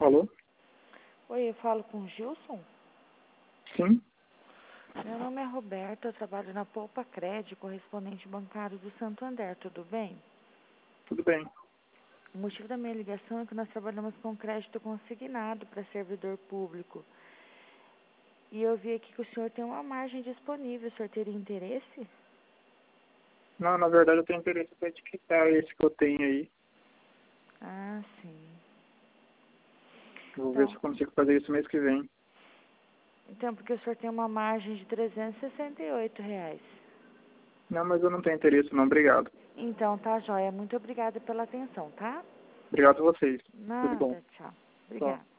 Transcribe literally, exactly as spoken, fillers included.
Alô? Oi, eu falo com o Gilson? Sim? Meu nome é Roberta, eu trabalho na Poupa Crédito, correspondente bancário do Santander, tudo bem? Tudo bem. O motivo da minha ligação é que nós trabalhamos com crédito consignado para servidor público. E eu vi aqui que o senhor tem uma margem disponível, o senhor teria interesse? Não, na verdade eu tenho interesse para etiquetar esse que eu tenho aí. Ah, sim. Vou ver se Então, eu consigo fazer isso mês que vem. então, porque o senhor tem uma margem de trezentos e sessenta e oito reais. Não, mas eu não tenho interesse não, obrigado. Então, tá, joia. Muito obrigada pela atenção, tá? Obrigado a vocês. Tudo bom. Nada, tchau. Tchau. Obrigada.